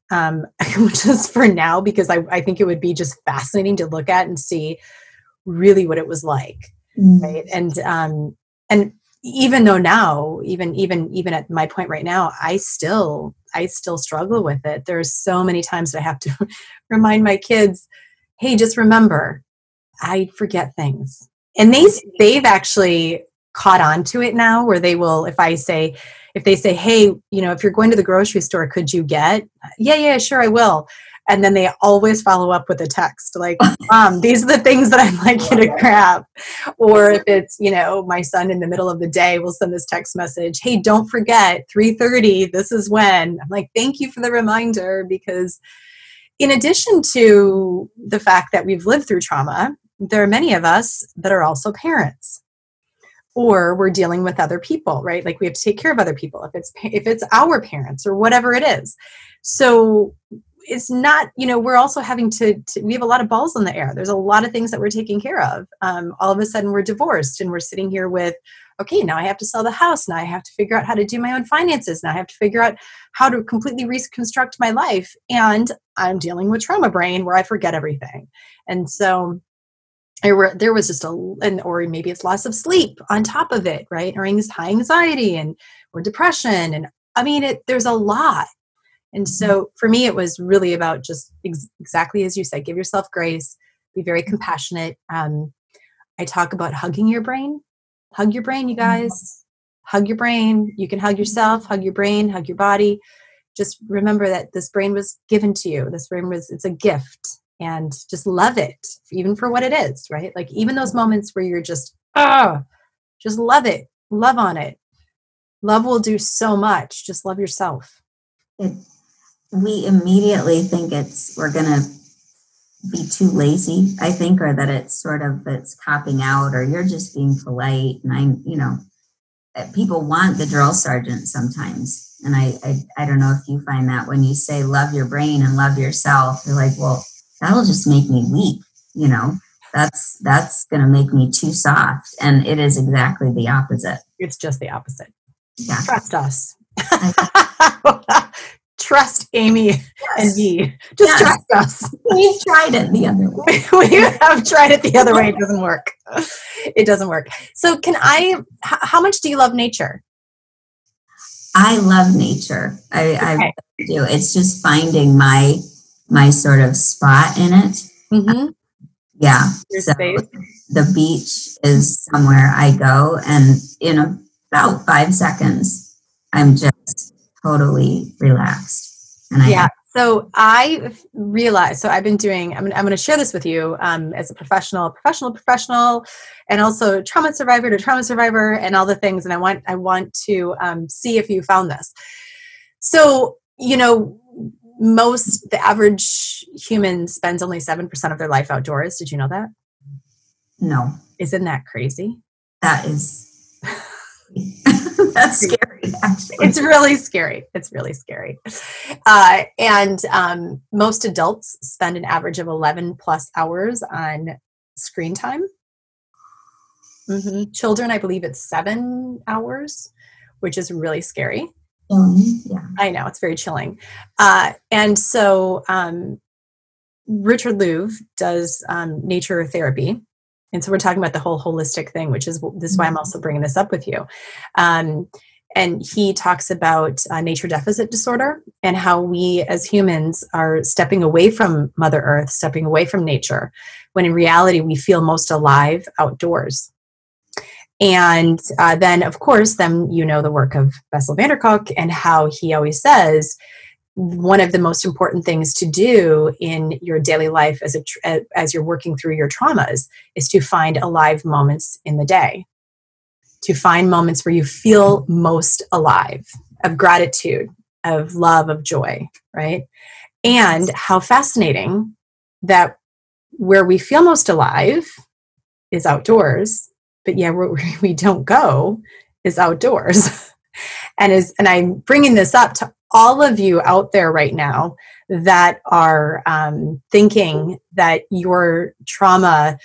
just for now, because I think it would be just fascinating to look at and see really what it was like. Right. And even though now, even at my point right now, I still struggle with it. There's so many times that I have to remind my kids, hey, just remember, I forget things. And they've actually caught on to it now, where they will, if they say, hey, if you're going to the grocery store, could you get? Yeah, sure, I will. And then they always follow up with a text like, these are the things that I'd like you to grab. Or if it's, my son in the middle of the day will send this text message, hey, don't forget 3:30, this is when. I'm like, thank you for the reminder, because in addition to the fact that we've lived through trauma, there are many of us that are also parents. Or we're dealing with other people, right? Like we have to take care of other people if it's our parents or whatever it is. So it's not, we're also having we have a lot of balls in the air. There's a lot of things that we're taking care of. All of a sudden we're divorced and we're sitting here with, okay, now I have to sell the house. Now I have to figure out how to do my own finances. Now I have to figure out how to completely reconstruct my life. And I'm dealing with trauma brain where I forget everything. And so there was just or maybe it's loss of sleep on top of it, right? Or high anxiety or depression. And I mean, there's a lot. And so for me, it was really about just exactly as you said, give yourself grace, be very compassionate. I talk about hugging your brain. Hug your brain, you guys. Hug your brain. You can hug yourself, hug your brain, hug your body. Just remember that this brain was given to you. It's a gift. And just love it, even for what it is, right? Like even those moments where you're just love it. Love on it. Love will do so much. Just love yourself. We immediately think we're going to be too lazy, I think, or that it's copping out, or you're just being polite. And people want the drill sergeant sometimes. And I don't know if you find that when you say love your brain and love yourself, you're like, well, that'll just make me weak. That's going to make me too soft. And it is exactly the opposite. It's just the opposite. Yeah. Trust us. trust Amy and me. Just trust us. We've tried it the other way. We have tried it the other way. It doesn't work. It doesn't work. So how much do you love nature? I love nature. I do. It's just finding my sort of spot in it. Mm-hmm. Yeah. Your so space. The beach is somewhere I go, and in about 5 seconds, I'm just totally relaxed. And So I realized, so I've been doing, I'm going to share this with you as a professional, and also trauma survivor and all the things. And I want to see if you found this. So, the average human spends only 7% of their life outdoors. Did you know that? No. Isn't that crazy? That is... That's scary, actually. It's really scary. And most adults spend an average of 11 plus hours on screen time. Mm-hmm. Children, I believe it's 7 hours, which is really scary. Yeah. I know, it's very chilling. And so Richard Louv does nature therapy. And so we're talking about the whole holistic thing, which is why I'm also bringing this up with you. And he talks about nature deficit disorder and how we as humans are stepping away from Mother Earth, stepping away from nature, when in reality we feel most alive outdoors. And then, of course, the work of Bessel van der Kolk and how he always says, one of the most important things to do in your daily life as you're working through your traumas is to find alive moments in the day, to find moments where you feel most alive, of gratitude, of love, of joy, right? And how fascinating that where we feel most alive is outdoors, but where we don't go is outdoors. And I'm bringing this up to all of you out there right now that are thinking that your trauma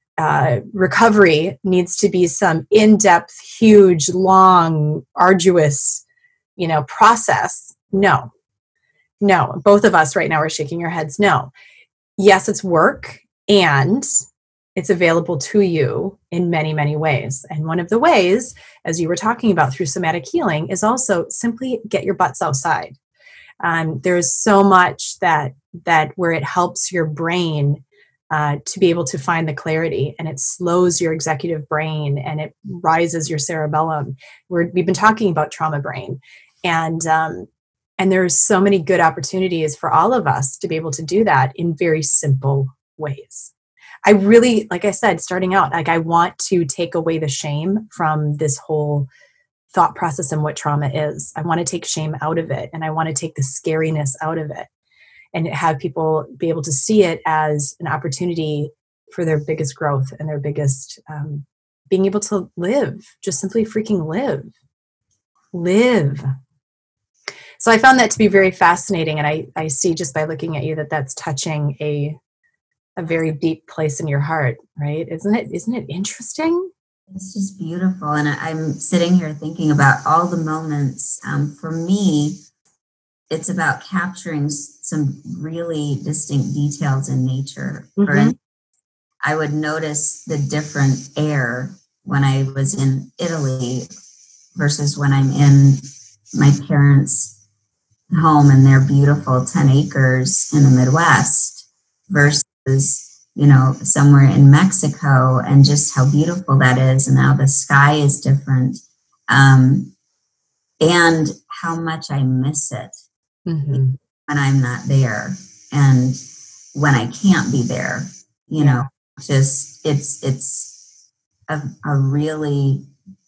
recovery needs to be some in-depth, huge, long, arduous, process. No. Both of us right now are shaking our heads. No. Yes, it's work, and it's available to you in many, many ways. And one of the ways, as you were talking about through somatic healing, is also simply get your butts outside. There's so much that where it helps your brain to be able to find the clarity, and it slows your executive brain and it rises your cerebellum. We've been talking about trauma brain, and there's so many good opportunities for all of us to be able to do that in very simple ways. I really, like I said, starting out, I want to take away the shame from this whole thought process and what trauma is. I want to take shame out of it, and I want to take the scariness out of it, and have people be able to see it as an opportunity for their biggest growth and their biggest being able to live, just simply freaking live. So I found that to be very fascinating, and I see just by looking at you that that's touching a very deep place in your heart, right? Isn't it interesting? It's just beautiful. And I'm sitting here thinking about all the moments. For me, it's about capturing some really distinct details in nature. Mm-hmm. For instance, I would notice the different air when I was in Italy versus when I'm in my parents' home and their beautiful 10 acres in the Midwest versus somewhere in Mexico, and just how beautiful that is, and how the sky is different, and how much I miss it when I'm not there, and when I can't be there. Just it's a really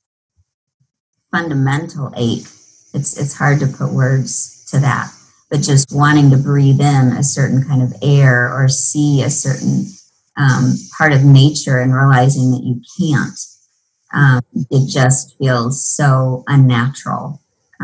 fundamental ache. It's hard to put words to that, but just wanting to breathe in a certain kind of air or see a certain part of nature and realizing that you can't. It just feels so unnatural.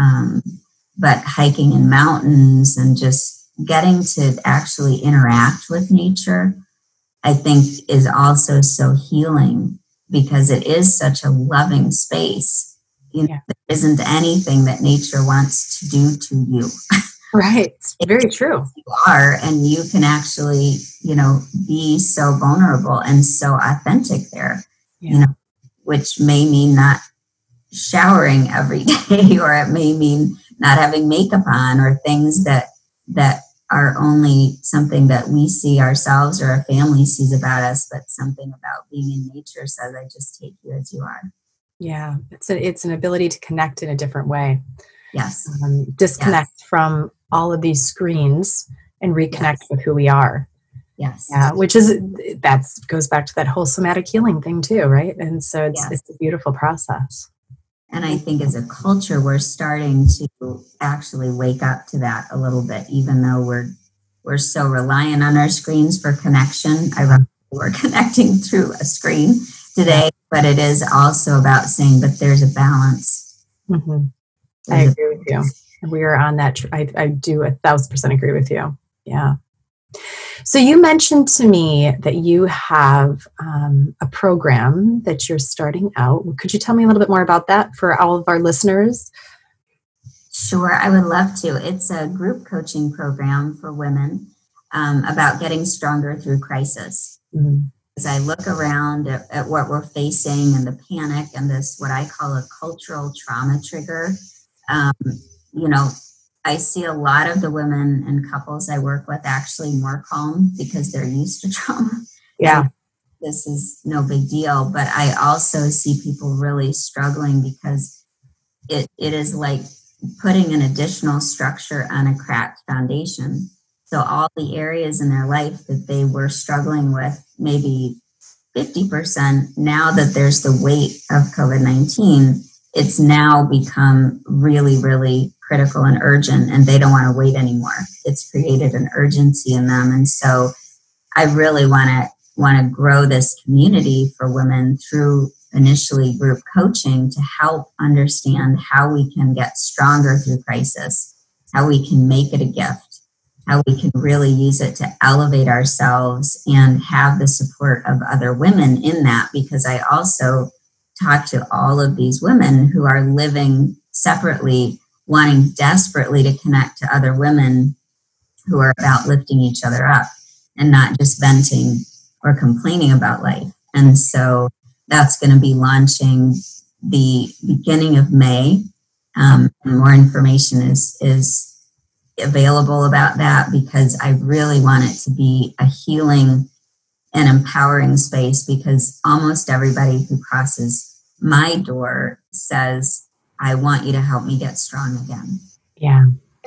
But hiking in mountains and just getting to actually interact with nature, I think, is also so healing, because it is such a loving space. There isn't anything that nature wants to do to you. Right. It's very true. You are, and you can actually, be so vulnerable and so authentic there, which may mean not showering every day, or it may mean not having makeup on, or things that are only something that we see ourselves or our family sees about us, but something about being in nature says, I just take you as you are. Yeah, it's an ability to connect in a different way. Yes. Disconnect from all of these screens and reconnect with who we are. Yes. Yeah, that goes back to that whole somatic healing thing too, right? And so it's a beautiful process. And I think as a culture, we're starting to actually wake up to that a little bit, even though we're so reliant on our screens for connection. We're connecting through a screen today, but it is also about saying, but there's a balance. Mm-hmm. I agree with you. We are on that. I do 1,000% agree with you. Yeah. So you mentioned to me that you have a program that you're starting out. Could you tell me a little bit more about that for all of our listeners? Sure, I would love to. It's a group coaching program for women about getting stronger through crisis. Mm-hmm. As I look around at what we're facing and the panic and this, what I call a cultural trauma trigger, I see a lot of the women and couples I work with actually more calm because they're used to trauma. Yeah. And this is no big deal, but I also see people really struggling because it is like putting an additional structure on a cracked foundation. So all the areas in their life that they were struggling with, maybe 50%, now that there's the weight of COVID-19, it's now become really, really critical and urgent, and they don't want to wait anymore. It's created an urgency in them. And so I really want to grow this community for women through initially group coaching to help understand how we can get stronger through crisis, how we can make it a gift, how we can really use it to elevate ourselves and have the support of other women in that, because I also talk to all of these women who are living separately, wanting desperately to connect to other women who are about lifting each other up and not just venting or complaining about life. And so that's going to be launching the beginning of May. More information is available about that, because I really want it to be a healing and empowering space, because almost everybody who crosses my door says, I want you to help me get strong again. Yeah.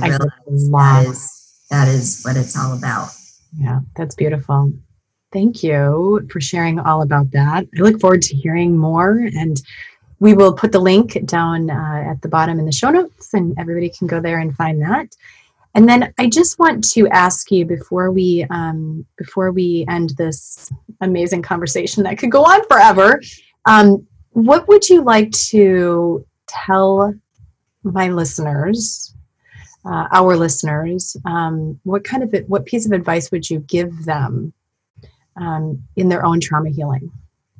That is what it's all about. Yeah, that's beautiful. Thank you for sharing all about that. I look forward to hearing more, and we will put the link down at the bottom in the show notes, and everybody can go there and find that. And then I just want to ask you before we end this amazing conversation that could go on forever, what would you like to tell my listeners, our listeners? What piece of advice would you give them in their own trauma healing?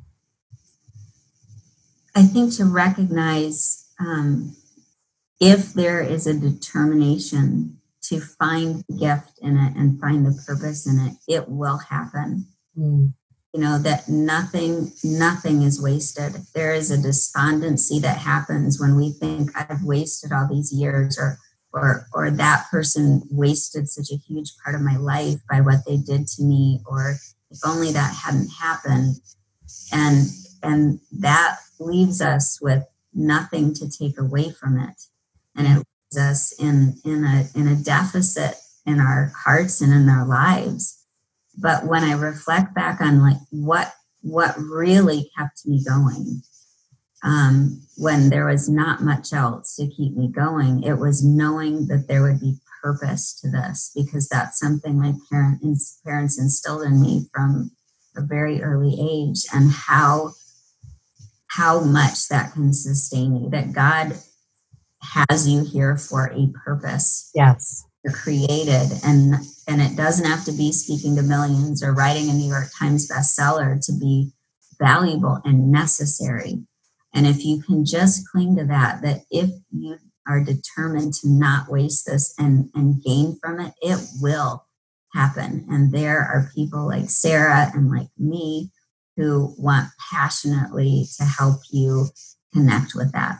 I think to recognize if there is a determination to find the gift in it and find the purpose in it, it will happen. That nothing is wasted. There is a despondency that happens when we think, I've wasted all these years, or that person wasted such a huge part of my life by what they did to me, or if only that hadn't happened. And that leaves us with nothing to take away from it. And it leaves us in a deficit in our hearts and in our lives. But when I reflect back on what really kept me going, when there was not much else to keep me going, it was knowing that there would be purpose to this, because that's something my parents instilled in me from a very early age, and how much that can sustain you, that God has you here for a purpose. Yes. You're created, and it doesn't have to be speaking to millions or writing a New York Times bestseller to be valuable and necessary. And if you can just cling to that if you are determined to not waste this and gain from it, it will happen. And there are people like Sarah and like me who want passionately to help you connect with that.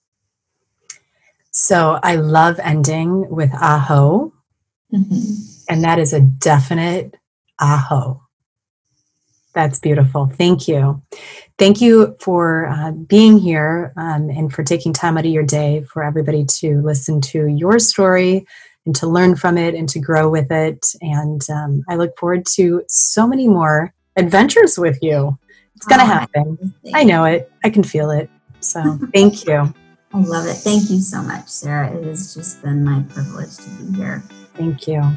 So I love ending with aho. And that is a definite aho. That's beautiful. Thank you. Thank you for being here and for taking time out of your day for everybody to listen to your story and to learn from it and to grow with it. And I look forward to so many more adventures with you. It's going to happen. I know it. I can feel it. So thank you. I love it. Thank you so much, Sarah. It has just been my privilege to be here. Thank you.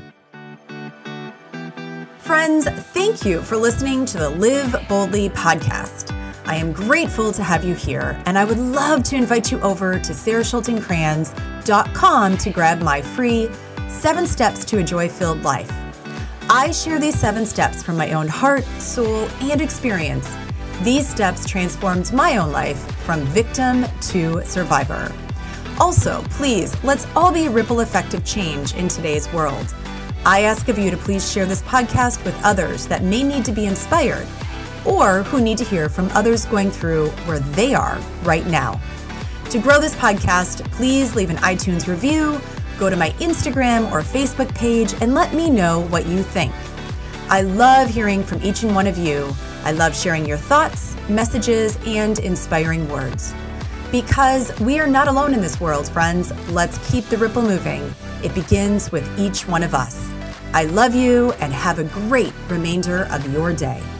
Friends, thank you for listening to the Live Boldly podcast. I am grateful to have you here, and I would love to invite you over to sarahschultencrans.com to grab my free 7 Steps to a Joy-Filled Life. I share these 7 steps from my own heart, soul, and experience. These steps transformed my own life from victim to survivor. Also, please, let's all be a ripple effect of change in today's world. I ask of you to please share this podcast with others that may need to be inspired or who need to hear from others going through where they are right now. To grow this podcast, please leave an iTunes review, go to my Instagram or Facebook page, and let me know what you think. I love hearing from each and one of you. I love sharing your thoughts, messages, and inspiring words. Because we are not alone in this world, friends. Let's keep the ripple moving. It begins with each one of us. I love you and have a great remainder of your day.